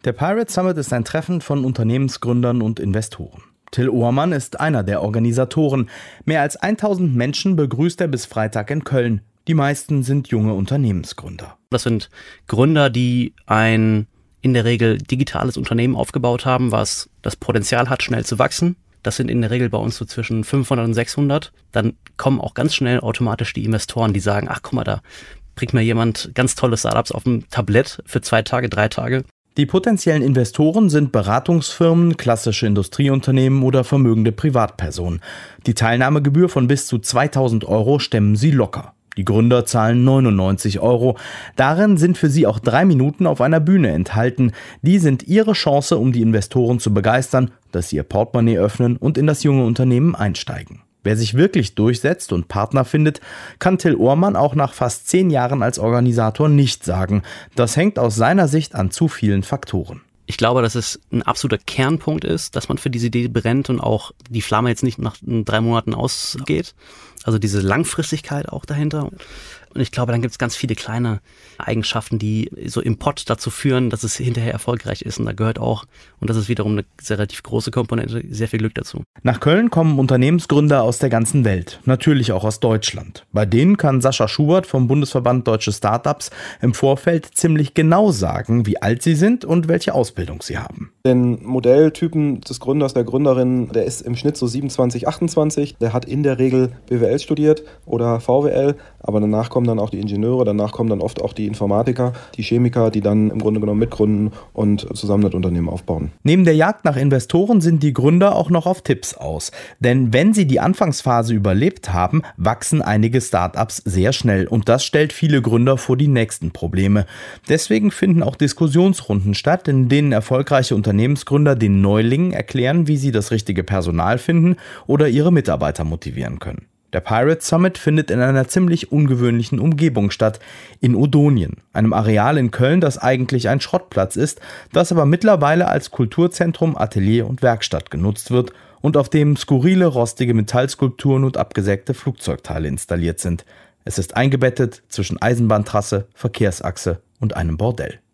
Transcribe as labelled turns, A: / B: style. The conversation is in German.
A: Der Pirate Summit ist ein Treffen von Unternehmensgründern und Investoren. Till Ohrmann ist einer der Organisatoren. Mehr als 1000 Menschen begrüßt er bis Freitag in Köln. Die meisten sind junge Unternehmensgründer.
B: Das sind Gründer, die ein in der Regel digitales Unternehmen aufgebaut haben, was das Potenzial hat, schnell zu wachsen. Das sind in der Regel bei uns so zwischen 500 und 600. Dann kommen auch ganz schnell automatisch die Investoren, die sagen, ach guck mal, da bringt mir jemand ganz tolle Startups auf dem Tablett für 2 Tage, 3 Tage.
A: Die potenziellen Investoren sind Beratungsfirmen, klassische Industrieunternehmen oder vermögende Privatpersonen. Die Teilnahmegebühr von bis zu 2.000 € stemmen sie locker. Die Gründer zahlen 99 €. Darin sind für sie auch 3 Minuten auf einer Bühne enthalten. Die sind ihre Chance, um die Investoren zu begeistern, dass sie ihr Portemonnaie öffnen und in das junge Unternehmen einsteigen. Wer sich wirklich durchsetzt und Partner findet, kann Till Ohrmann auch nach fast 10 Jahren als Organisator nicht sagen. Das hängt aus seiner Sicht an zu vielen Faktoren.
B: Ich glaube, dass es ein absoluter Kernpunkt ist, dass man für diese Idee brennt und auch die Flamme jetzt nicht nach 3 Monaten ausgeht. Also diese Langfristigkeit auch dahinter. Und ich glaube, dann gibt es ganz viele kleine Eigenschaften, die so im Pott dazu führen, dass es hinterher erfolgreich ist. Und da gehört auch, und das ist wiederum eine sehr relativ große Komponente, sehr viel Glück dazu.
A: Nach Köln kommen Unternehmensgründer aus der ganzen Welt, natürlich auch aus Deutschland. Bei denen kann Sascha Schubert vom Bundesverband Deutsche Startups im Vorfeld ziemlich genau sagen, wie alt sie sind und welche Ausbildung sie haben.
C: Den Modelltypen des Gründers, der Gründerin, der ist im Schnitt so 27, 28. Der hat in der Regel BWL studiert oder VWL, aber danach kommen dann auch die Ingenieure, danach kommen dann oft auch die Informatiker, die Chemiker, die dann im Grunde genommen mitgründen und zusammen das Unternehmen aufbauen.
A: Neben der Jagd nach Investoren sind die Gründer auch noch auf Tipps aus. Denn wenn sie die Anfangsphase überlebt haben, wachsen einige Startups sehr schnell und das stellt viele Gründer vor die nächsten Probleme. Deswegen finden auch Diskussionsrunden statt, in denen erfolgreiche Unternehmensgründer den Neulingen erklären, wie sie das richtige Personal finden oder ihre Mitarbeiter motivieren können. Der Pirate Summit findet in einer ziemlich ungewöhnlichen Umgebung statt, in Odonien, einem Areal in Köln, das eigentlich ein Schrottplatz ist, das aber mittlerweile als Kulturzentrum, Atelier und Werkstatt genutzt wird und auf dem skurrile, rostige Metallskulpturen und abgesägte Flugzeugteile installiert sind. Es ist eingebettet zwischen Eisenbahntrasse, Verkehrsachse und einem Bordell.